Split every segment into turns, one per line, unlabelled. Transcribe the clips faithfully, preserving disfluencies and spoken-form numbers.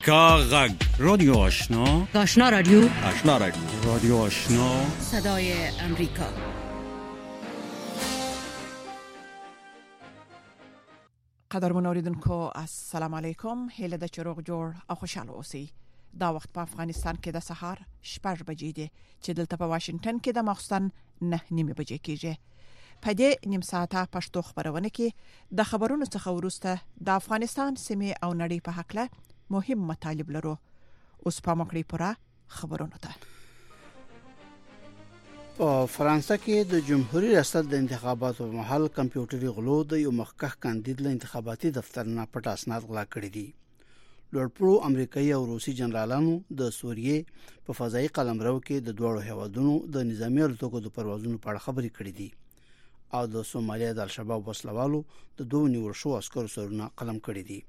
کاغذ رادیو آشنا
آشنا رادیو
آشنا رادیو رادیو آشنا
صدای امریکا.
قدرمن اوریدونکو السلام علیکم، هیله د چروغ جوړ او خوشاله اوسئ. دا وخت په افغانستان کې د سهار شپږ بجې دي چې دلته په واشنگټن کې د ماخستن نه نیمه بجې کېږي. په دې نیم ساعته پښتو خبرونه کې د خبرونو څخه وروسته د افغانستان سیمه او نړۍ په حق له مهم مطالب لرو. اوس په مکړی پورا خبرونه ده.
په فرانسه کې د جمهوریت ریاست د انتخاباتو په محل کمپیوټري غلو د یو مخکښ کاندید له انتخاباتي دفتر نه پټ اسناد غلا کړی دي. لوړپوړو امریکایي او روسي جنرالانو د سوریې په فضایي قلمرو کې د دوړو هیوادونو د نظامی الوتکو د پروازونو په اړه خبرې کړې دي او د سومالیا د الشباب وسلوالو د دوه نیول شو عسکرو سرونه قلم کړی دي.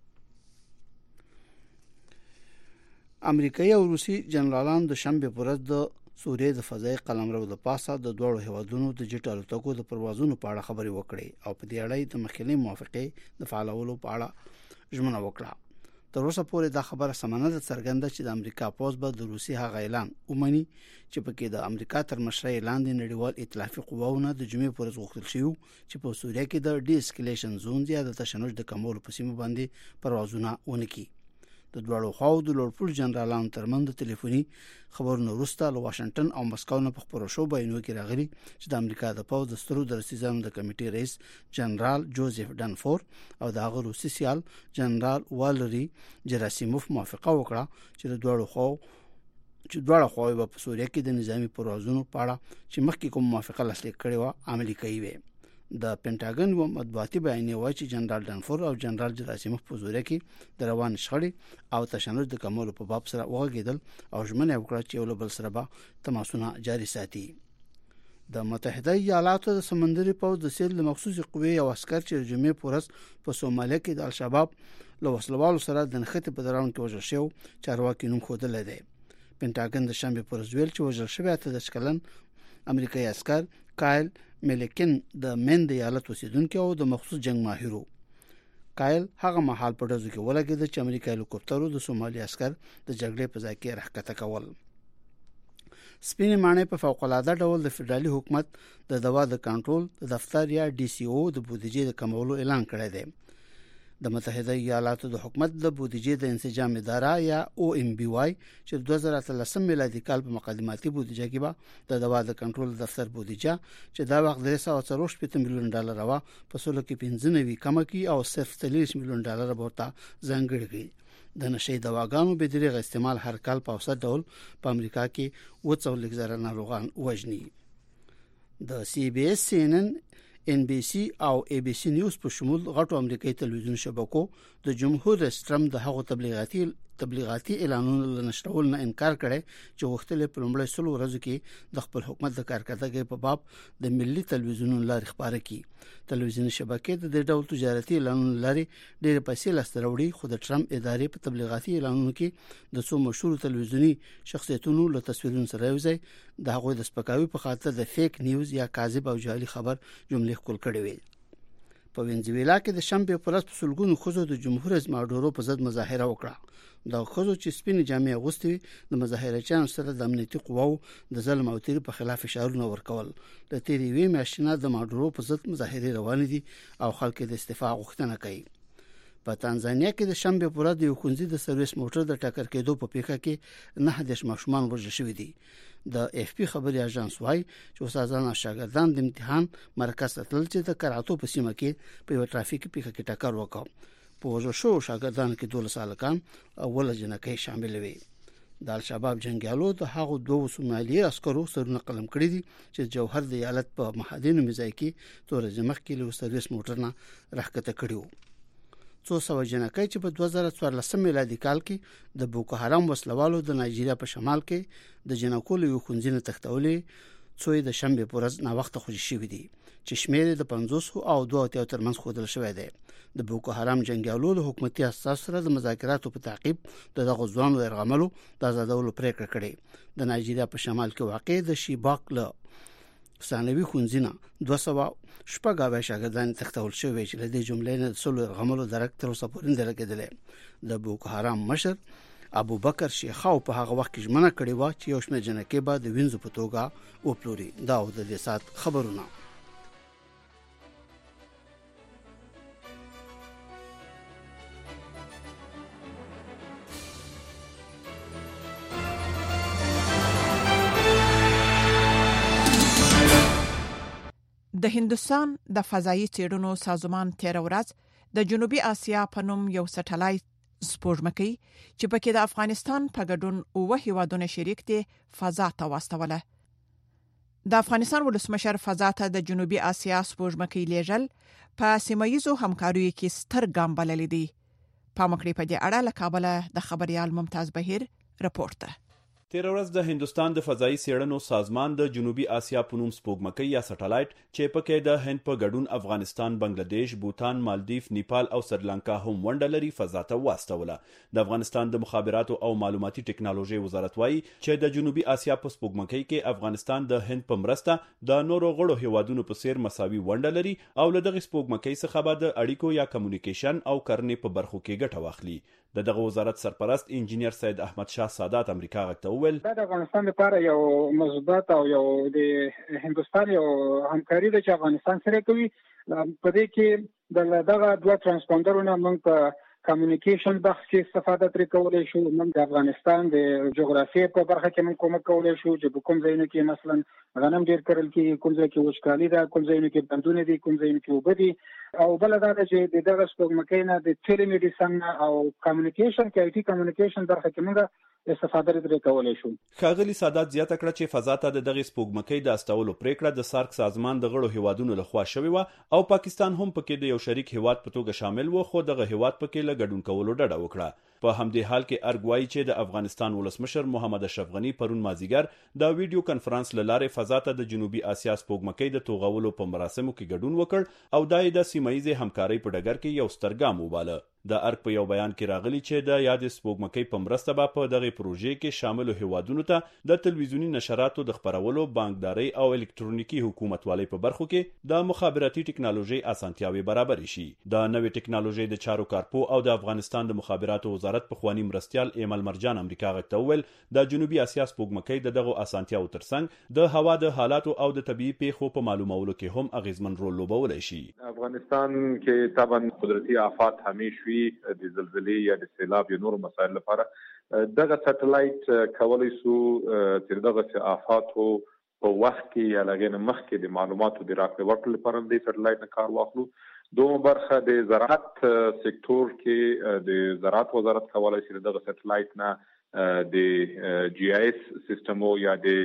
امریکایي او روسي جنرالان د شنبه پر ورځ د سوریې د فضایي قلمرو د پاسه د دوړو هیوادونو د جټ الوتکو د پروازونو په اړه خبرې وکړې او په دې اړه د مخکنی موافقه د فعالولو په اړه ژمنه وکړه. تر اوسه پورې دا خبره سمانه ده څرګنده چې د امریکا پوز به د روسي هغه اعلان ومني چې پکې د امریکا تر مشرۍ لاندې نړیوال ائتلافي قواونه د جمعې پر ورځ غوښتل شوی چې په سوریه کې د ډي اسکلیشن زون یا د تشنج د کمولو په سیمه باندې پروازونه ونکړي. د دوړو خواو د لوړپوړو جنرالانو ترمن د ټلیفوني خبرونو وروسته له واشنگټن او مسکو نه په خبرو شو بیانو کې راغلي چې د امریکا د پوز د سترو درسیزانو د کمیټې رئیس جنرال جوزف ډانفور او د هغه روسي سیال جنرال والری جراسیموف موافقه وکړه چې د دوړو خواو چې دوړو خواو په سوریه کې د نظامی پروازونو په اړه چې مخکې کوم موافقه لاسلیک کړې و عملي کوي وي. د پینټاګن و مطبوعاتي بیان وایي چې جنرال ډانفور او جنرال جراسیموف په سوریه کې د روان شخړې او تشنج د کمولو په باب سره وغږیدل او ژمنه وکړه چې یو بل سره به تماسونه جاري ساتي. د متحده ایالاتو د سمندري پوځ د سیل مخصوصي قوې او عسكر چې جمعې پورس په سومالیا کې د الشباب له وسلوالو سره د نښتې په دوران کې وژل شو چارواکي نوم خوده دی. پینټاګن د شنبه پر ورځ ویل چې وژل شوی اته د شکلن امریکایي عسكر کایل ملیکن د مند ایالت اوسیدونکو او د مخصوص جنگ ماهرو. کایل هغه مهال په ډزو کې ولګید چې امریکایي هلیکوپټرو د سومالي عسكر د جګړې په ځای کې راښکته کول. سپینې مانې په فوق العاده ډول د فدرالي حکومت د دوا د کنټرول د دفتر یا ډي سي او د بودیجې د کمولو اعلان کړی دی. د متحده ایالاتو د حکومت د بودیجې د انسجام اداره یا او ام بي واي چې دوه زره اتلسم میلادي کال په مقدماتي بودیجه کې به د دوا د کنټرول دفتر بودیجه چې دا وخت درې سوه څلور شپږ میلیون ډالر وا په سلو کې پنځه نوي کم کی او صرف څلور میلیون ډالر ورته ځانګړي کړي. د نشي دواګانو به دغه استعمال هر کال په اوسط ډول په امریکا کې و څو زره ناروغان وژني. د سی بي اس سی ان ان ان بي سي او اي بي سي نیوز په شمول غټو امریکایي تلویزیون شبکو د جمهور رئیس ټرمپ د هغو تبلیغاتي تبلیغاتي اعلانونو له نشرول نه انکار کړي چې وختلې په لومړی سلو ورځو کې د خپل حکومت د کارکړتګۍ په باب د ملي تلویزیونونو لارې خبره کړي. تلویزیوني شبکې د دې ډول تجارتي اعلانونو لارې ډېر پیسې لاستروړي، خو د ټرمپ ادارې په تبلیغاتي اعلانونو کې د څو مشهور تلویزیوني شخصیتونو له تصویرونو سره یوځای د هغوی د سپکاوي په خاطر د فیک نیوز یا کاذب او جعلي خبر جملې خپل کړي وي. په وینزویلا کې د شنبه پر ورځ په سلګونو خزو د جمهور رئیس ماډورو په ضد مظاهره وکړه. دا خزو چې سپینې جامې اغوستې د مظاهرچیانو سره د امنیتي قواو د ظلم او تیر په خلاف اشارونه ورکول. د تیرې وی میاشتې د ماډورو په ضد مظاهره روانې دي او خلک د استعفا غوښتنه کوي. په تانزانیا کې د شنبه پر ورځ یو ښوونځي د سرویس موټر د ټکر کېدو په پیښه کې نه د ماشومان وژل شوی دي. د اف پی خبري اژانس وايي چې استادان او شاګردان د امتحان مرکز ته تلل چې د کراتو په سیمه کې په یو ټرافیکي پیښه کې ټکر وکړ. په وژل شو شاګردانو کې دولس سالکان او ول جنکې شامل وي. د الشباب جنگیالو د هغو دوه سومالي عسکرو سرونه قلم کړی دي چې جوهر د ایالت په محادینو مزای کې تور جمخ کې له سرویس موټر نه راښکته کړیو. څو سو جنکې چې په دوه زره څوارلسم میلادي کال کې د بوکو حرام وسلوالو د نایجیریا په شمال کې د جنکو له یو خنځینه تختولې څوې د شنبه پر ورځ نا وخت خوشي شوې دي چې شمیر د پنځوس او دوه اتیا ترمنځ خودل شوې ده. د بوکو حرام جنگیالو له حکومتي اساس سره د مذاکراتو په تعقیب د دغه ځوانو ارغملو د آزادولو پریکړه کړې. د نایجیریا په شمال کې واقع د شیباک له ثانوي ښوونځي دوه سوه شپږ اویا شاګردان تختول شوي چې له دې جملې نه څلور غملو ډایرکټر او سپورین درکېدل د بوکو حرام مشر ابو بکر شیخاو په هغه وخت کې ژمنه کړې و چې یو شمېر جنکې به د وینځو په توګه وپلوري. دا د دې سات خبرونه.
د هندوستان د فضایي څېړنو سازمان تیر ورځ د جنوبي اسیا په نوم یو سټلایټ سپوږمکۍ چې پکې د افغانستان په ګډون اوه هیوادونه شریک دي فضا ته واستوله. د افغانستان ولسمشر فضا ته د جنوبي اسیا سپوږمکۍ لیږل په سیمایي همکاریو کې ستر ګام بللی دی. په مکړې په دې اړه له کابل د خبريال ممتاز بهیر رپورټ ده.
تیر ورځ د هندوستان د فضایي څېړنو سازمان د جنوبي اسیا په نوم سپوږمکۍ یا سټلایټ چې پکې د هند په ګډون افغانستان، بنگلاديش، بوتان، مالدیف، نیپال او سریلانکا هم ونډه لري فضا ته واستوله. د افغانستان د مخابراتو او معلوماتي ټکنالوژي وزارت وایي چې د جنوبي اسیا په سپوږمکۍ کې افغانستان د هند په مرسته د نورو غړو هیوادونو په څیر مساوي ونډه لري او له دغه سپوږمکۍ څخه به د اړیکو یا کمیونیکیشن او کرنې په برخو کې ګټه واخلي. د دغه وزارت سرپرست انجینیر سید احمد شاه سادات امریکا غته وویل
دا د افغانستان لپاره یو مثبت او یو د هندوستان یو همکاري ده چې افغانستان سره کوي. په دې کې د دغه دوه ترانسپونډرونو موږ په کمیونیکیشن بخش کې استفاده ترې کولای شو. موږ د افغانستان د جغرافیې په برخه کې موږ کومک کولای شو چې کوم ځایونه کې مثلا غنم ډیر کرل کېږي، کوم ځای کې وچکالي ده، کوم ځایونه کې بندونه دي، کوم ځایونه کې اوبه دي. او بل دا چې دغه سپوږمکۍ نه د ټیلی میډیسن او کمیونیکیشن کې آی ټي کمیونیکیشن برخه کې موږ استفاده لري کولای شو.
ښاغلي سادات زیاته کړه چې فضا ته د دغه سپوږمکۍ د استولو پریکړه د سارک سازمان د غړو هیوادونو لخوا شوې و او پاکستان هم پکې د یو شریک هیواد په توګه شامل و، خو دغه هیواد پکې له ګډون کولو ډډه وکړه. په همدې حال کې ارګوای چې د افغانستان ولسمشر محمد اشرف غنی پرون مازیګر د ویډیو کانفرنس له لارې فضا ته د جنوبي اسیا سپوږمکۍ د توغولو په مراسمو کې ګډون وکړ او دای د سیمایي همکارۍ په ډګر کې یو ستر ګام وباله. د ارګ په یو بیان کې راغلی چې د یاد سپوږمکۍ په مرسته به په دغه پروژې کې شامل هیوادونو ته د تلویزیونی نشراتو د خبرولو، بانکداري او الکترونیکی حکومتوالۍ په برخو کې د مخابراتي ټکنالوژي اسانتیاوي برابر شي. د نوې ټکنالوژي د چارو کارپو او د افغانستان د مخابراتو وزارت په خواني مرستيال ایمل مرجان امریکا غته ویل د جنوبي اسیا سپوږمکۍ د دغه اسانتیاو ترڅنګ د هوا د حالاتو او د طبيعي پیښو په معلومولو کې هم اغیزمن رول لوبولای شي.
افغانستان کې طبعا قدرتي آفات همیشه د زلزلې یا د سیلاب یا نور مسایل لپاره دغه سټلایټ کولای شو چې دغه آفاتو په وخت کې یا لغې مخکې د معلوماتو د راکړې ورکړې لپاره د سټلایټ نه کار واخلو. دوه برخه د زراعت سکتور کې د زراعت وزارت کولای شي دغه سټلایټ نه د جی آی ایس سیستم یا د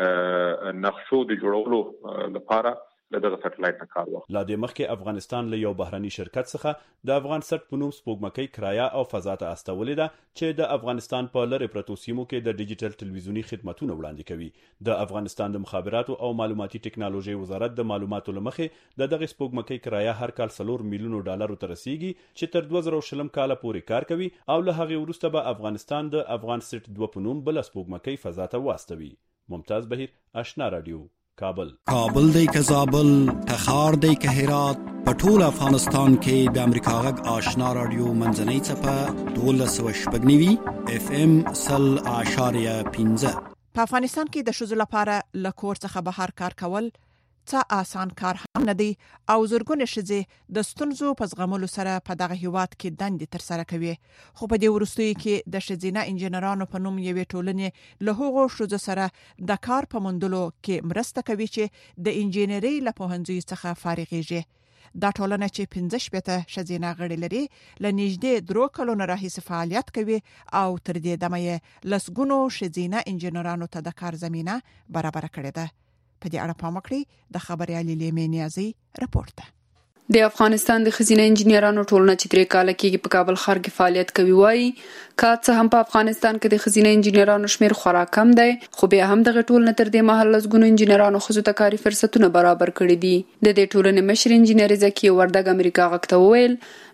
نقشو د جوړولو لپاره دغه سټلایټ نه کار واخلي.
لا د مخکې افغانستان له یو بهرني شرکت څخه د افغان سټ په نوم سپوږمکۍ کرایه او فضا ته استولې ده چې د افغانستان په لری پرتو سیمو کې د ډیجیټل ټلویزیونی خدماتونه وړاندې کوي. د افغانستان د مخابراتو او معلوماتي ټکنالوژي وزارت د معلوماتو لمخې د دغه سپوږمکۍ کرایه هر کال څلور میلیونو ډالر ته رسیدي چې تر دوه زره شلم کال پورې کار کوي او له هغه وروسته به افغانستان د افغان سټ دوه په نوم بل سپوږمکۍ فضا ته واستوي. ممتاز بهیر، آشنا رادیو، کابل.
کابل دی که زابل، تخار دی که هرات، په ټول افغانستان کې د امریکا غږ آشنا رادیو منځنۍ څپه دولس سوه شپږ نوي اف ام سل اعشاریه پنځه.
په افغانستان کې د ښځو لپاره له کور څخه بهر کار کول څه آسان کار هم نه دی او زرګونه ښځې د ستونزو په زغملو سره په دغه هیواد کې دندې ترسره کوي. خو په دې وروستیو کې د ښځینه انجینرانو په نوم یوې ټولنې له هغو ښځو سره د کار په موندلو کې مرسته کوي چې د انجینرۍ له پوهنځي څخه فارغېږي. دا ټولنه چې پنځه شپېته ښځینه غړي لري له نږدې درو کلونو راهیسې فعالیت کوي او تر دې دمه یې لسګونو ښځینه انجینرانو ته د کار زمینه برابر کړې ده. په دې اړه پام وکړئ د خبريالي لیمې نیازي رپورټ ده.
د افغانستان د ښځینه انجینرانو ټولنه چې درې کاله کېږي په کابل ښار کې فعالیت کوي وایي که څه هم په افغانستان کې د ښځینه انجینرانو شمیر خورا کم دی خو بیا هم دغه ټولنه تر دې مهال لسګونو انجینرانو ښځو ته کاري فرصتونه برابر کړي دي. د دې ټولنې مشر انجینر زکی وردګ امریکا غږ ته وویل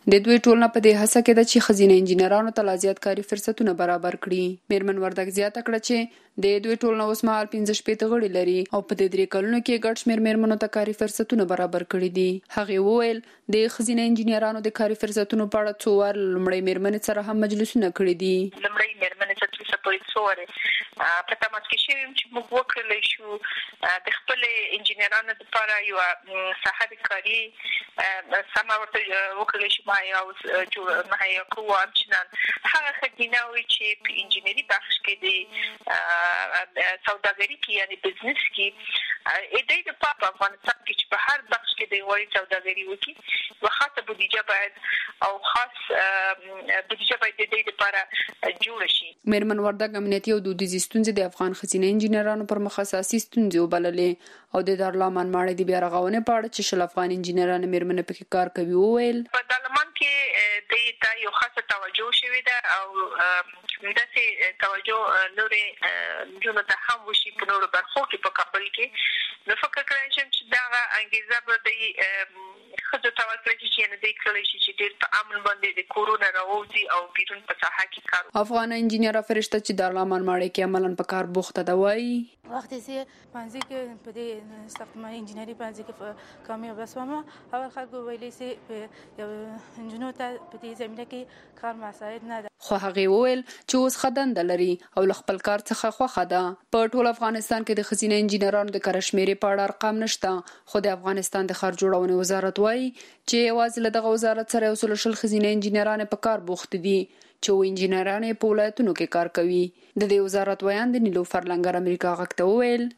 د دوی ټولنه په دې هڅه کې ده چې ښځینه انجینرانو ته لا زیات کاري فرصتونه برابر کړي. میرمن وردګ زیاته کړه چې د دوی ټولنه اوس مهال پنځه شپېته غړي لري او په دې درې کلونو کې ګډ شمېر میرمنو ته کاري فرصتونه برابر کړي دي. هغې وویل د ښځینه انجینرانو د کاري فرصتونو په اړه څو وار لومړۍ میرمنې سره هم مجلسونه کړي دي.
لومړۍ میرمنې ته تر اوسه پورې څو وارې په تماس کې شوي یم چې موږ وکړلی شو د خپلې انجینرانو دپاره یوه ساحه د کاري سمه ورته وکړلی شو مهیا مهیا کړو همچنان هغه ښځینه چې په انجینري بخش کې د سوداګري کې یعنې بزنس کې دوی دپاره په افغانستان کې چې په هر بخش کې دوی غواړي سوداګري وکړي یوه خاصه بودیجه باید او خاص بودیجه باید د دوی دپاره جوړه شي.
میرمن وردګ امنیتي او دودیزې ستونزې د افغان ښځینه انجینرانو پر مخ اساسي ستونزې وبللې او د دارالامان ماڼۍ د بیا رغونې په اړه چې شل افغان انجینران میرمنې پکې کار کوي وویل
په دارالامان کې دوی ته یو خاصه توجه شوې ده او داسې توجه نورې نجونو ته هم وشي په نورو برخو کې په کابل کې نو فکر کوم چې دغه انګیزه به دوی ښځو ته ورکړی شي چې دوی کړلی شي چې ډېر په امن باندې د کورونه راووځي او بیرون په ساحه کې کار وکړي.
افغان انجینره فرشته چې دارالامان ماڼۍ کې عملاً په کار بوخته ده وایي
وقتی چې پنځه کې په دې ساختمان انجینري پنځه کې کامیاب شوم اول خلکو ویلي چې یو انجینر ته په دې زمینه کې کار مساعد نه ده
خو هغې وویل چې اوس ښه دنده لري او له خپل کار څخه خوښه ده. په ټول افغانستان کې د ښځینه انجینرانو د کره شمېرې په اړه ارقام نشته خو د افغانستان د ښار جوړونې وزارت وایي چې یوازې له دغه وزارت سره یو سل شل ښځینه انجینرانې په کار بوخت دي چې اووه انجینران یې په ولایتونو کې کار کوي. د دې وزارت ویان د نیلوفر لنګر امریکا غږ ته وویل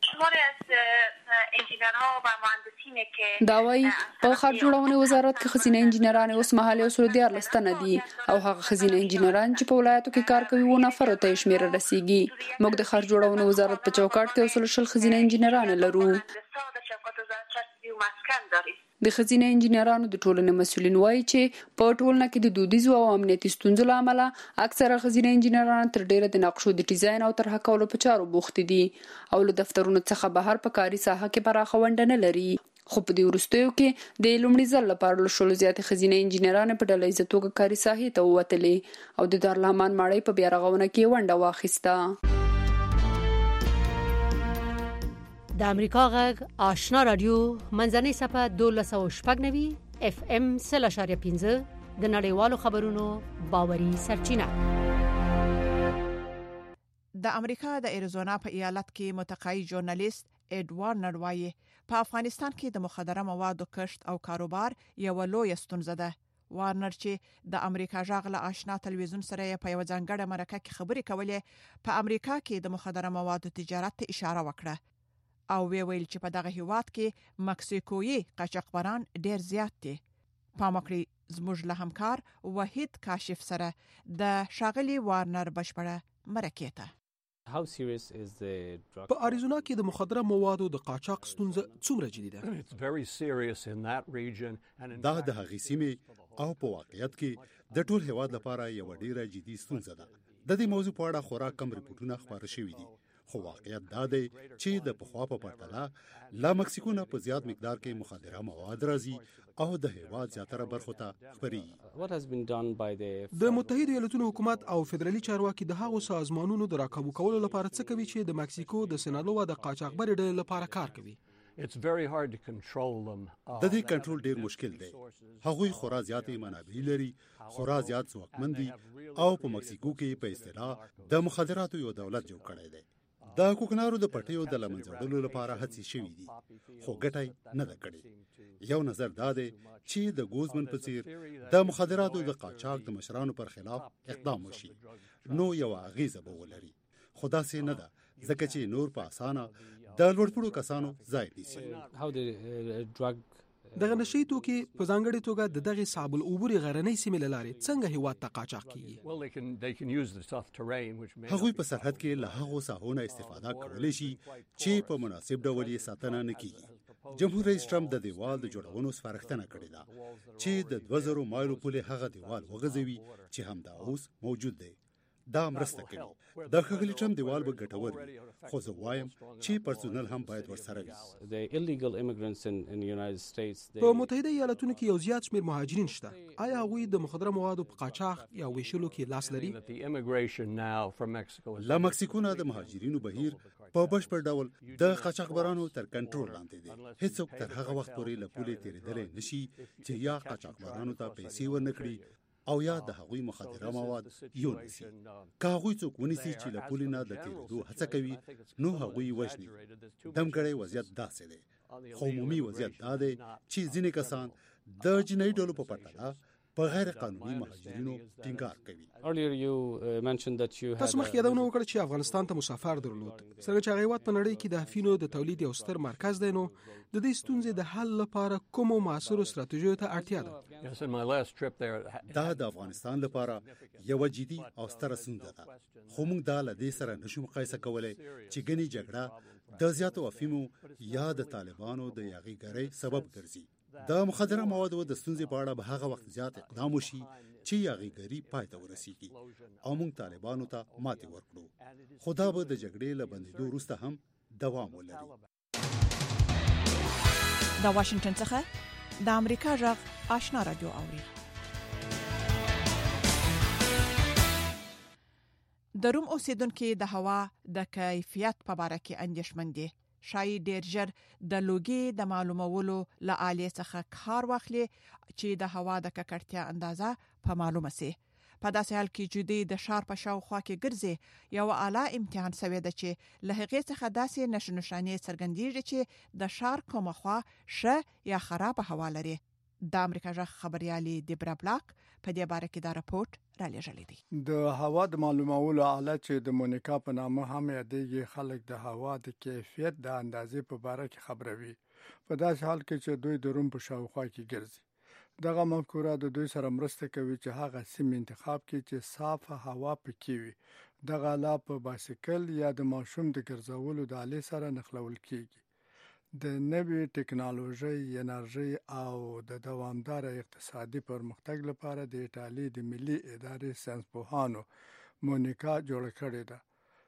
دا وایي په ښار جوړونې وزارت کې ښځینه انجینران اوس مهال یو سل دیارلس تنه دي او هغه ښځینه انجینران چې په ولایتو کې کار کوي اووه نفرو ته یې شمېره رسیږي. موږ د ښار جوړونې وزارت په چوکاټ کې یو سل شل ښځینه انجینران لرو. د ښځینه انجینرانو د ټولنې مسؤلین وایي چې په ټولنه کې د دودیزو او امنیتي ستونزو له امله اکثره ښځینه انجینران تر ډیره د نقشو د ډیزاین او طرحه کولو په چارو بوخت دي او له دفترونو څخه بهر په کاري ساحه کې پراخه ونډه نه لري. خو په دې وروستیو کې د لومړي ځل لپاره له شلو زیاتې ښځینه انجینرانې په ډله ییزه توګه کاري ساحې ته ووتلې او د دارالامان ماڼۍ په بیا رغونه کې ونډه واخیسته.
د امریکا غږ آشنا رادیو منځنۍ صفه دولس او شپږ نوي اف ام سل اشاریه پنځه د نړیوالو خبرونو باوري سرچینه.
د امریکا د ایریزونا په ایالت کې متقاعد ژورنالیست اډ وارنر وایي په افغانستان کې د مخدره موادو کشت او کاروبار یو لوی ستونزه ده. وارنر چې د امریکا غږ له آشنا تلویزیون سره په یو ځانګړې مرکه کې خبرې کولې په امریکا کې د مخدره موادو تجارت ته اشاره وکړه او وی ویل چې په دغه هیواد کې مکسیکويي قاچاقبران ډیر زیات دي. پامکړي زموږ له همکار وحید کاشف سره د شاغلی وارنر بشپړه مرکه ته.
په اریزونا کې د مخدره موادو د قاچاق ستونزه څومره جدي ده؟
دا د هغې سیمې او په واقعیت کې د ټول هیواد لپاره یو ډیره جدي ستونزه ده. د دې موضوع په اړه خورا کم ریپورتونه خبر شوي دي خو واقعیت دا دی چې د پخوا په پرتله لا مکسیکو نه په زیات مقدار کې مخدره مواد راځي او د هیواد زیاتره برخو ته خپرېږي.
د متحده ایالاتونو حکومت او فدرالي چارواکي د هغو سازمانونو د راکابو کولو لپاره څه کوي چې د مکسیکو د سینالوا د قاچاقبرۍ ډلې لپاره کار کوي؟
د دې کنټرول ډیر مشکل دی. هغوی خورا زیاتې منابع لري، خورا زیات ځواکمن دي او په مکسیکو کې په اصطلاح د مخدراتو یو دولت جوړ کړی دی. د کوکنارو د پټیو د لمنځه وړلو لپاره هڅې شوې دي خو ګټه نه ده کړې. یو نظر دا دی چې د ګوزمن په څیر د مخدراتو د قاچاق د مشرانو پر خلاف اقدام وشي نو یو اغیزه به ولري خو داسې نه ده ځکه چې نور په اسانه د لوړپوړو کسانو ځای نیسي.
دغه نشي توکي په ځانګړي توګه د دغه صعب العبور غرنۍ سیمې له لارې څنګه هیواد ته قاچاق کیږي؟
هغوی په سرحد کې له هغو ساحونو استفاده کولی شي چې په مناسب ډول یې ساتنه نه کیږي. جمهور رئیس ټرمپ د دیوال د جوړولو سپارښتنه کړې ده چې د دوه زره مایلو پولې هغه دیوال وغځوي چې همدا اوس موجود دی. دا مرسته کوي. د ښاغلي ټرمپ دیوال به ګټور وي، خو زه وایم چې پرسونل هم باید ورسره وي.
په متحده ایالاتونو کې یو زیات شمېر مهاجرین شته. آیا هغوی د مخدره موادو په قاچاق یا ویشلو کې لاس لري؟
له مکسیکو نه د مهاجرینو بهیر په بشپړ ډول د قاچاقبرانو تر کنټرول لاندې دی. هیڅوک تر هغه وخت پورې له پولې تېرېدلی نشي چې یا قاچاقبرانو ته پیسې ورنکړي او یا د هغوی مخدره مواد یونیسي. که هغوی څوک ونیسي چې له پولې نه د تېرېدو هڅه کوي نو هغوی وژني. دمګړی وضعیت داسې دی، خو عمومي وضعیت دا دی چې ځینې کسان د جنایي ډلو په پرتله په غیر قانوني مهاجرینو ټینګار کوي.
تاسو مخکې یادونه وکړه چې افغانستان ته مسافر درلود. څنګه چې هغه هېواد په نړۍ کې د افینو د تولید یو ستر مرکز دی، نو د دې ستونزې د حل لپاره کومو معاصرو ستراتیژیو ته اړتیا ده؟
دا د افغانستان لپاره یوه جدي او ستره ستونزه ده، خو موږ دا له دې سره نشو مقایسه کولی چې ګنې جګړه د زیاتو افیمو یا د طالبانو د یاغیګرۍ سبب ګرځي. د مخدره موادو د ستونزې په اړه به هغه وخت زیات اقدام وشي چې یاغیګري پای ته ورسیږي او موږ طالبانو ته ماتې ورکړو، خو دا به د جګړې له بندېدو وروسته هم دوام ولري.
د واشنگټن څخه د امریکا غږ آشنا رادیو اوري. د روم اوسیدونکو د هوا د کیفیت په اړه کې اندېښمن دي. شاید ډیر ژر د لوګي د معلومولو له آلې څخه کار واخلي چې د هوا د ککړتیا اندازه په معلومه سي. په داسې حال کې چې د شار په شاوخوا کې ګرځي یو اعلی امتحان سوي ده چې له هغې څخه داسې نشو-نشانې څرګندېږي چې د شار کومه خوا ښه یا خراب هوا لري. د امریکا ژغ خبريالي دیبرا بلاک په دې باره کې دا راپورټ را لېږلی دی.
د هوا د معلومولو آله چې د مونیکا په نامه هم یادېږي، خلک د هوا د کیفیت د اندازې په باره کې خبروي، په داسې حال کې چې دوی د روم په شاوخوا کې ګرځي. دغه مفکوره د دوی سره مرسته کوي چې هغه سیمه انتخاب کړي چې صافه هوا پکې وي. دغه آله په بایسکل یا د ماشوم د ګرځولو د آلې سره نښلول کیږي. د نوې ټکنالوژي، انرژي او د دوامدار اقتصادي پرمختګ لپاره د ایټالیا د ملي ادارې ساينسپوهانو مونیکا جوړ کړې ده.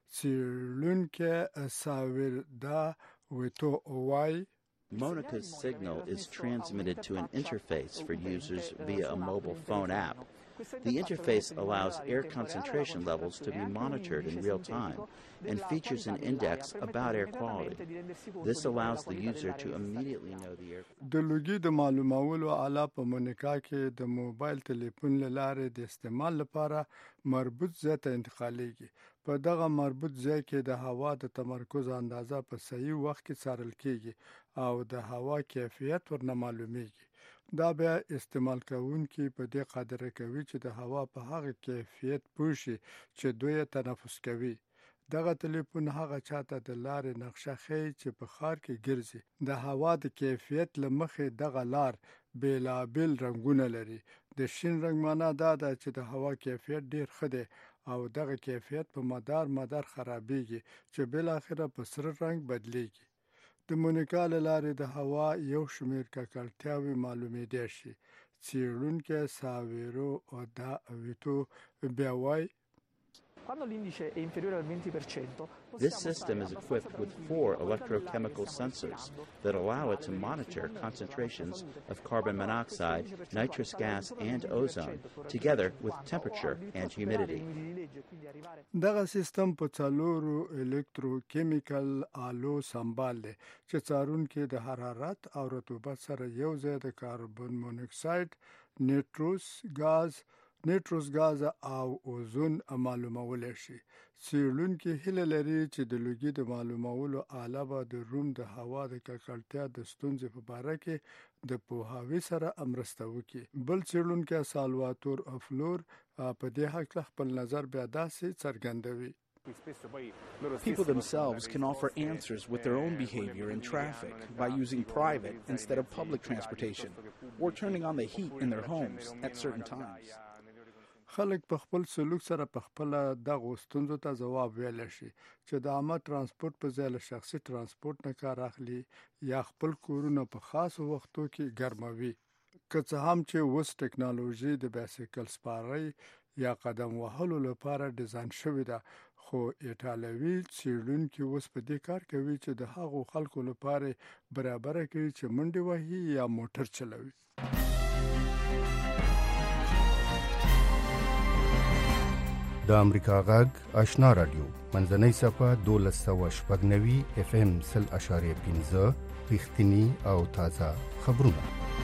څېړونکې ساویردا ویتو وایي
Monica's signal is transmitted to an interface for users via a mobile phone app. The interface allows air concentration levels to be monitored in real time and features an index about air quality. This allows the user to immediately know the air quality.
د لوګي د معلومولو آله په مونیکا کې د موبایل ټلیفون لاره د استعمال لپاره مربوط ځای ته انتقالېږي. په دغه مربوط ځای کې د هوا د تمرکز اندازه په صحیح وخت کې څارل کیږي او د هوا کیفیت ورنه معلومیږي. دا بیا استعمال کوونکي په دې قادر کوي چې د هوا په هغه کیفیت پوښي چې دوی تنفس کوي. دغه ټلیفون هغه چاته د لارې نقشه ښیي چې په ښار کې ګرځي. د هوا د کیفیت لمخې دغه لار بیلابیل رنگونه لري. د شین رنگ معنا دا ده چې د هوا کیفیت ډیر ښه دی او دغه کیفیت په مدار مدار خرابېږي چې بل اخره په سره رنگ بدلیږي. د مونیکا لارې د هوا یو شمېر ککړتیاوې معلومېدای شي. څېړونکي ساویرو او دا ویتو بیا وایي
This system is equipped with four electrochemical sensors that allow it to monitor concentrations of carbon monoxide, nitrous gas, and ozone, together with temperature and humidity.
دغه سیستم په څلورو الکتروکیمیکل آلو سمبال دی چې څارونکي د حرارت او رطوبت سره یو ځای د کاربن مونوکساید، نیټروس ګاز نیټروس ګاز او اوزون معلومول شي. څېړونکي هیله لري چې د لوګي د معلومولو آله به د روم د هوا د ککړتیا د ستونزې په اړه کې د پوهاوي سره مرسته وکړي. بل څېړونکي سالواتور افلور په دې حق خپل نظر بیا داسې څرګندوي.
People themselves can offer answers with their own behavior in traffic by using private instead of public transportation or turning on the heat in their homes at certain times.
خلک په خپل سلوک سره په خپل دغه ستونزو ته ځواب ویل شي چې د عامه ترانسپورت په ځای له شخصي ترانسپورت نه کار اخلي یا خپل کورونه په خاصو وختو کې ګرموي. که څه هم چې اوس ټکنالوژي د بایسکل سپاري یا قدم وهلو لپاره ډیزاین شوې ده. خو ایټالوي څېړونکي اوس په دې کار کوي چې د هغو خلکو لپاره برابره کوي چې منډې وهي یا موټر چلوي.
د امریکا غږ آشنا رادیو منځنۍ صفه دولس سوه شپږ نوي اف ام سل اشاریه پنځه رښتینی او تازه خبرونه.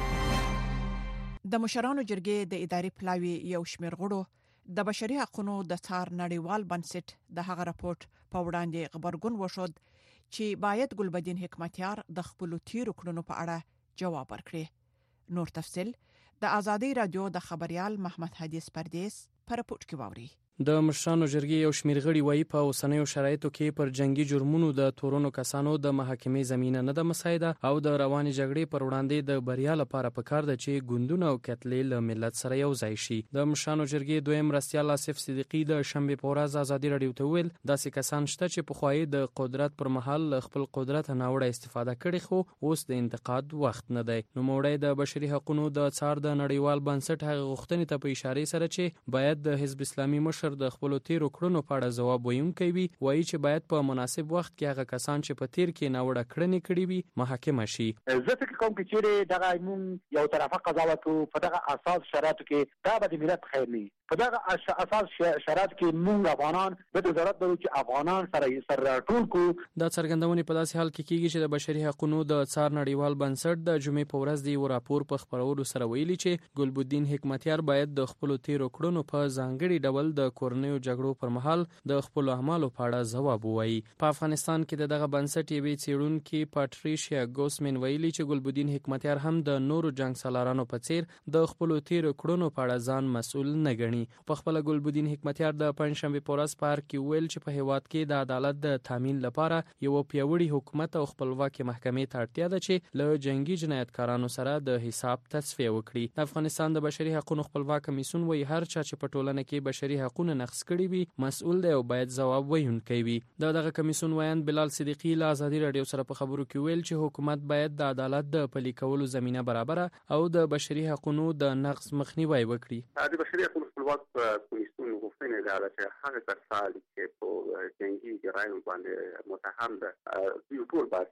د مشرانو جرګې د اداري پلاوي یو شمېر غړو د بشري حقوقو د څار نړیوال بنسټ د هغه راپورټ په وړاندې خبرګون وشود چې باید ګلبدین حکمتیار د خپل تیرو کړنو په اړه جواب ورکړي. نور تفصیل د آزادۍ رادیو د خبريال محمد حدیث پردیس پر راپورټ کې واوري.
د مشرانو جرګې یو شمېر غړي وایي په اوسنیو شرایطو کې پر جنگي جرمونو د تورونو کسانو د محاکمې زمينه نه د مسایده او د رواني جګړې پر وړاندې د بریا لپاره پکار ده چې ګوندونه او کتلې له ملت سره یو ځای شي. د مشرانو جرګې دویم مرستیال آصف صدیقي د شنبه په ورځ آزادۍ رادیو ته ویل داسې کسان شته چې په خوای د قدرت پر مهال خپل قدرت ناوړه استفاده کړي خو اوس د انتقاد وخت نه دی. نو موړی د بشري حقوقو د څار د نړیوال بنسټ هغه غوښتنې ته په اشاره سره چې باید د حزب اسلامي مشر د خپل تیرو کړنو په اړه ځواب ویونکی وي وایي چې باید په مناسب وخت کې هغه کسان چې په تیر کې ناوړه کړنې کړې وي محاکمه شي.
زه فکر کوم چې چیرې دغه موږ یو طرفه قضاوت په دغه اساس شرایطو کې دا به د ملت خیر نه په دغه اساس شرایط کې موږ افغانان د ضرورت لرو چې افغانان سره سره ټول کو.
دا څرګندونې په داسې حال کې کیږي چې د بشري حقوقو د څار نړیوال بنسټ د جمعې په ورځ دی راپور په خبرولو سره ویلي چې ګلبدین حکمتیار باید د خپل تیرو کړنو په ځانګړي ډول د کورنیو جګړو پر مهال د خپل اعمالو په اړه ځواب ووایي. په افغانستان کې دغه بنسټ یې څېړونکي پاتریشیا ګوسمن ویلي چې ګلبدین حکمتیار هم د نورو جنگ سالارانو په څیر د خپل تیرو کړنو په اړه ځان مسؤل نه ګڼي. په خپل ګلبدین حکمتیار د پنځشنبه په ورځ په کې ویل چې په هیواد کې د عدالت د تامین لپاره یو پیاوړي حکومت او خپلواکي محکمې ته اړتیا ده چې له جنگي جنایتکارانو سره د حساب تصفیه وکړي. د افغانستان د بشري حقوقو خپلواک کمیسیون وایي هر چا چې په ټولنه کې بشري حقوق نقض کړي وي مسؤل دی او باید ځواب ویونکی وي. دا دغه کمیسیون وایي بلال صدیقی له آزادۍ رادیو سره په خبرو کې ویل چې حکومت باید د عدالت د پلي کولو زمينه برابره او د بشري حقوقو د نقض مخنیوي وکړي.
د بشري حقوقو خپلواک کمیسیون غوښتنه ده چې هغه کسان چې په جنگي جرایم باندې متهم ده دوی ټول باید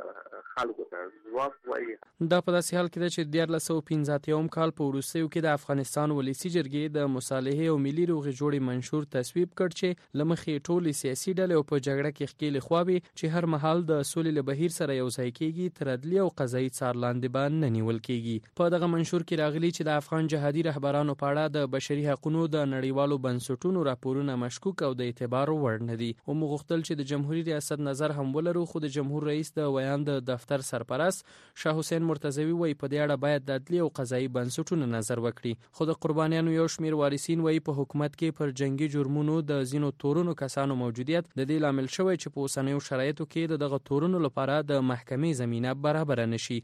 خلکو ته ځواب وایي.
دا په داسې حال کې ده چې د دیارلس سوه پنځه اتیا کال په وروستیو کې د افغانستان ولسی جرګې د مصالحې او ملي روغې جوړې منشور تصویب کړ چې لمخې ټول سیاسي ډلې او په جګړه کې ښکېل خوابي چې هر مهال د سولې له بهیر سره یو ځای کېږي تر عدلي او قضایي څار لاندې باندې نه نیول کېږي. په دغه منشور کې راغلي چې د افغان جهادي رهبرانو په اړه د بشري حقوقو د نړیوالو بنسټونو راپورونه مشکوک او د اعتبار وړ نه دي. او موږ غوښتل چې د جمهوریت ریاست نظر هم ولرو خو د جمهور رئیس د ویان د دفتر سرپرست شاه حسین مرتضوی وایي په دې اړه باید د عدلي او قضایي بنسټونو نظر وکړي. خو د قربانیانو یو شمېر وارثین وایي په حکومت کې پر جنگي جرمونو د زینو تورونو کسانو موجودیت د دې لامل شوی چې په اوسنیو شرایطو کې دغه تورونو لپاره د محکمې زمينه برابر نشي.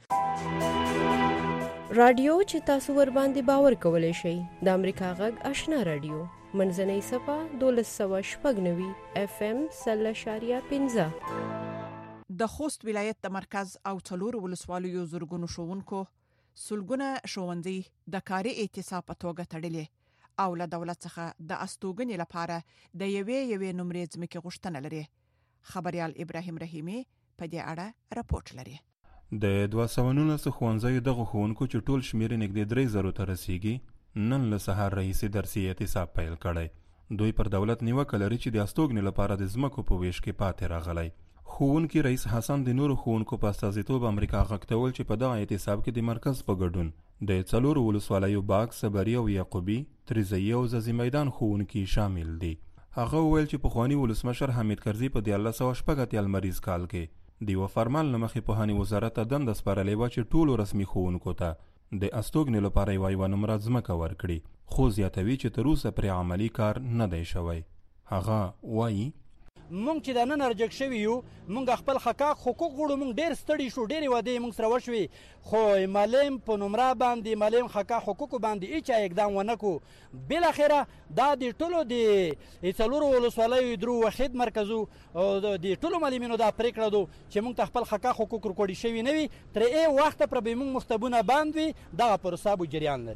رادیو چې تاسو ور باندې باور کولای شئ د امریکا غږ آشنا رادیو منځنۍ صفه دولس سوه شپږ نوي اف ام سل اشاریه پنځه.
د خوست ولایت د مرکز او څلور ولسوالیو زورګونو شوونکو سلګونه شوونځي د کاري اعتصاب په توګه تړلې او له دولت څخه د استوګنې لپاره د یوې یوې نمرې ځمکې غوښتنه لري. خبريال ابراهیم رحیمی په دې اړه راپورټ لري.
د دوه سوه نولس ښوونځیو دغه ښوونکو چې ټول شمېر نږدې درې زرو ته رسیږي نن له سهار راهیسې درسي اعتصاب پیل کړی. دوی پر دولت نیوکه لري چې د استوګنې لپاره د ځمکو په ویش کې پاتې راغلی. ښوونکي رئیس حسن د نورو ښوونکو په استازیتوب امریکا غږ ته ویل چې په دغه اعتصاب کې د مرکز په ګډون د څلورو ولسوالیو باغ، صبري او یعقوبي، تریزیي او ځاځي میدان ښوونکي شامل دي. هغه ویل چې پخواني ولسمشر حمید کرزي په دیارلس سوه شپږ اتیا لمریز کال کې د یوه فرمان له مخې پوهنې وزارت ته دنده سپارلې وه چې ټولو رسمي ښوونکو ته د استوګنې لپاره یوه یوه نمره ځمکه ورکړي، خو زیاتوي چې تر اوسه پرې عملي کار نه دی شوی. هغه وایي
مونږ چې د نن رجک شوي یو مونږ خپل حقاق حقوق غواړو. مونږ ډېر ستړي شو، ډېرې وعدې مونږ سره وشوې، خو مالیم په نمره باندې مالیم حقاق حقوقو باندې هیڅ اقدام ونه کړو. بالاخره دا د ټولو د څلورو ولسوالیو درو واحد مرکزو د ټولو معلمینو دا پرېکړه ده چې مونږ ته خپل حقاق حقوق ورکړي شوي نه وي. تر ای وخته پر به مونږ مختبونه بند وي، دغه پروسه به جریان لري.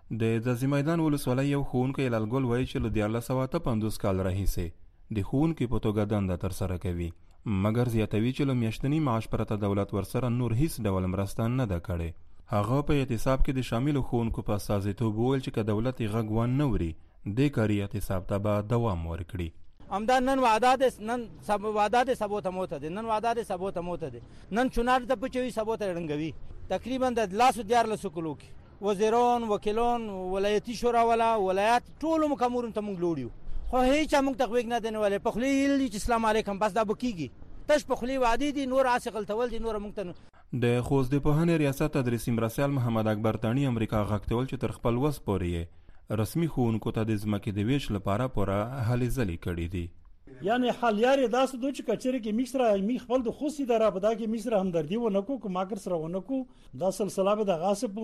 د ځاځي میدان ولسوالۍ یو ښوونکی لالګل وایي چې له دیارلس سوه اته پنځوس کال راهیسې د ښوونکي په توګه دنده ترسره کوي، مګر زیاتوي چې له میاشتني معاش پرته دولت ورسره نور هیڅ ډول مرسته نه ده کړې. هغه په اعتصاب کې د شاملو ښوونکو په استازیتوب وویل چې که دولت یې غږ ونه اوري دې کاري اعتصاب ته به دوام ورکړي.
همدا نن وعده ده، نن سب وعده ده، سبو ته موته ده، نن وعده ده، سبو ته موته ده، نن چونار ته پچوي، سبو ته رنګوي. تقریبا د لاسو دیارلسو کلو کې وزیران، وکیلان، ولایتي شورا ولا ولایت ټول مکمورن ته مونږ لوړیو، خو هیڅ موږ ته غوږ نه دنه ولې په خلی چې اسلام علیکم بس دا بکیږي، تش په خلی وعده دي، نور عاشق التول دي، نور موږ ته.
د خوست د پوهنې ریاست تدریسي مرسیال محمد اکبر تانی امریکا غاکتول چې تر خپل وس پورې رسمي ښوونکو ته د ځمکې د ویش لپاره پوره هلې ځلې کړې دي.
یعنی حال یاري داسې دوی چې کچېره کې میسره می خپل د خوست اداره په دا کې میسره همدردي ونه کو کوم اگر سره ونه کو دا سلسله به د غاصب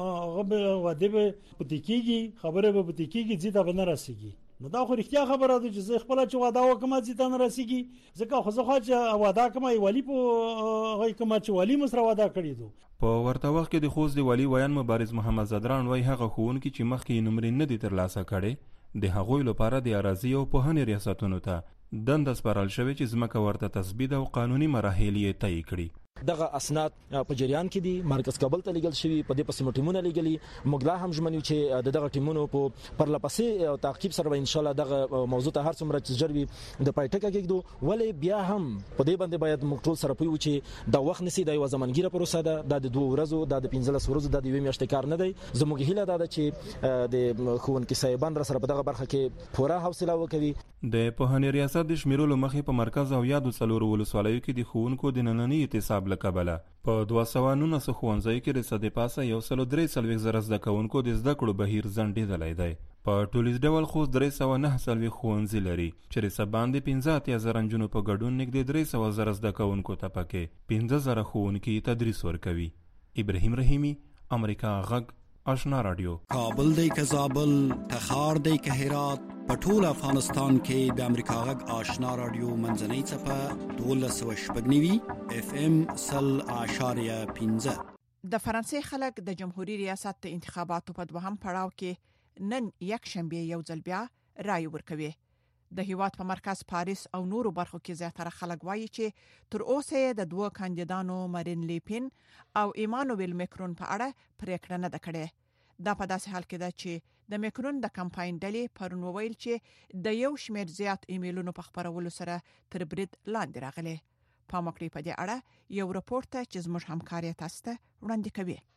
غب ودب پتیکيږي خبره به پتیکيږي ځي دا نه راسيږي. نو دا خو رښتیا خبره ده چې زه خپل چې واده وکم چې تا نه راسيږي، ځکه خو زه خو چې واده کوم ولی په غي کوم چې ولی مسره واده کړی دو.
په ورته وخت کې د خوست دی ولی ویان مبارز محمد زدران وای هغه ښوونکي چې مخکې نمرې نه دي ترلاسه کړي د هغوی لپاره د اراضي او پوهنې ریاستونو ته دنده سپارل شوې چې ځمکه ورته تثبیت او قانوني مراحل یې طی کړي.
دغه اسناد په جریان کې دي، مرکز کابل ته لیږل شوي، په دې پسې ټیمونه لیږلي، موږ لا هم ژمنو چې د دغه ټیمونو په پرلپسې تعقیب سره به ان شاء الله دغه موضوع ته هر څومره چې جوړ وي د پایټکه کېږدو، ولې بیا هم په دې باندې باید موږ ټول سره پوه چې دا وخت نسی د یو زمانګیره پروسه ده، د دوه ورځو د پنځلس ورځو د یوې میاشتې کار نه دی. زموږ هیله ده چې د ښوونکي صاحبان را سره په دغه برخه کې پوره حوصله وکوي.
د پوهنې ریاست د شمیرولو مخې په مرکز او یادو څلورو ولسوالیو کې د ښوونکو د ننني اعتصاب له کبله په دوه سوه نولس ښوونځیو کې د صدې پاسه یو سلو درې څلوېښت زره زده کوونکو د زده کړو بهیر ځنډېدلی دی. په ټولیز ډول خوست درې سوه نهه څلوېښت ښوونځي لري چې د باندې پنځه اتیا زره نجونو په ګډون نږدې درې سوه زره زده کوونکو ته پکې پنځه زره ښوونکي تدریس ورکوي. ابراهیم رحیمي، امریکا غږ، آشنا رادیو.
کابل دی که زابل، تخار دی که هرات، په ټول افغانستان کې د امریکا غږ آشنا رادیو منځنۍ څپه دولس سوه شپږ نوي اف ام سل اعشاریه پنځه.
د فرانسې خلک د جمهوریت ریاست د انتخاباتو په دوهم پړاو کې نن یک شنبه یو ځل بیا رای ورکوي. د هیواد په مرکز پاریس او نورو برخو کې زیاتره خلک وایي چې تر اوسه د دوه کاندیدانو مارین لیپین او ایمانوئل مکرون په اړه پریکړه نه ده کړې. دا په داسې حال کې ده چې د مکرون د کمپاین ډلې پرون وویل چې د یو شمېر زیات ایمیلونو په خپرولو سره تر برید لاندې راغلي. پام وکړئ په دې اړه یو راپور ته چې زموږ همکاري تاسو ته وړاندې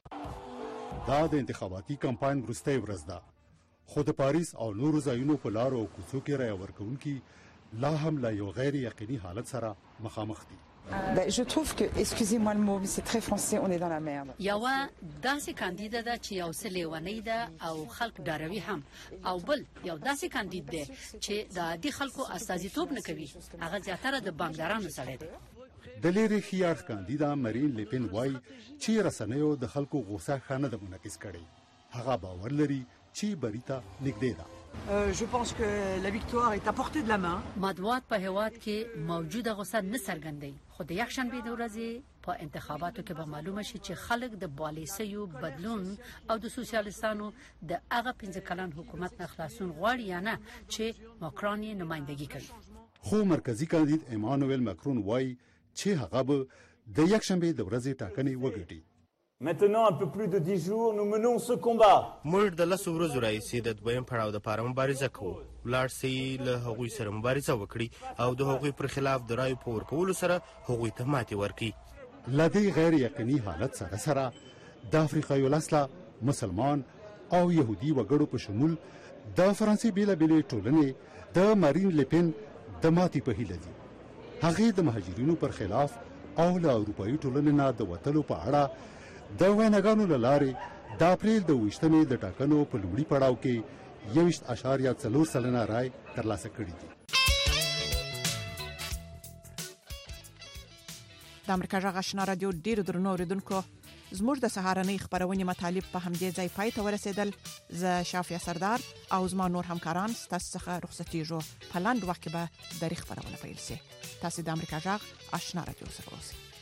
کوي.
دا د انتخاباتي کمپاین وروستۍ ورځ ده، خو د پاریس او نورو ځایونو په لارو او کوڅو کې رای ورکوونکي لا هم له یو غیر یقیني حالت سره مخامخ دي.
Je trouve que, excusez-moi le mot, mais c'est très français, on est dans la merde.
یوه داسې کاندید ده چې یو څه لیونی ده او خلک ډاروي هم، او بل یو داسې کاندید دی چې د عادي خلکو استازیتوب نه کوي، هغه زیاتره د بانکدارانو سړی دی.
د لېرې ښي اړخ کاندیده مارین لیپین وایي چې رسنیو د خلکو غوسه ښه نه ده منعکس کړې. هغه باور لري چې بري ته نږدې ده.
Euh, je pense que la victoire est à portée de la main.
مطبوعات په هواد کې موجوده غوسه نه څرګندوي، خو د یک شنبه د ورځې په انتخاباتو کې به معلومه شي چې خلک د پالیسیو بدلون او د سوسیالیستانو د هغه پنځه کلن حکومت نه خلاصون غواړي یا نه چې ماکرون یې نمائندګي کوي.
خو مرکزی کاندید ایمانوئل مکرون وایي چې هغه به د یک شنبه د ورځې ټاکنې وګټي.
Maintenant, un peu plus de dix jours, nous menons ce combat.
موږ د لسو ورځو راهیسې د دویم پړاو دپاره مبارزه کوو. ولاړ سئ له هغوی سره مبارزه وکړي او د هغوی پر خلاف د رایو په ورکولو سره هغوی ته ماتې ورکړي.
له دې غیر یقیني حالت سره سره د افریقایي ولسله، مسلمان او یهودي وګړو په شمول د فرانسې بېلابېلې ټولنې د مارین لیپین د ماتې په هیله دي. هغې د مهاجرینو پر خلاف او له اروپایي ټولنې نه د وتلو په اړه د ویناګانو له لارې د اپریل د ویشتمې د ټاکنو په لومړي پړاو کې یویشت اشاریه څلور سلنه رای ترلاسه کړي دي.
د امریکا غږ آشنا رادیو ډیرو درنو اوریدونکو، زموږ د سهارنۍ خبرونې مطالب په همدې ځای پای ته ورسېدل. زه شافیه سردار او زما نور همکاران ستاسو څخه رخصتېږو. په لاندې وخت کې به د خبرونه پیل شي. تاسو د امریکا غږ آشنا رادیو سره اوسئ.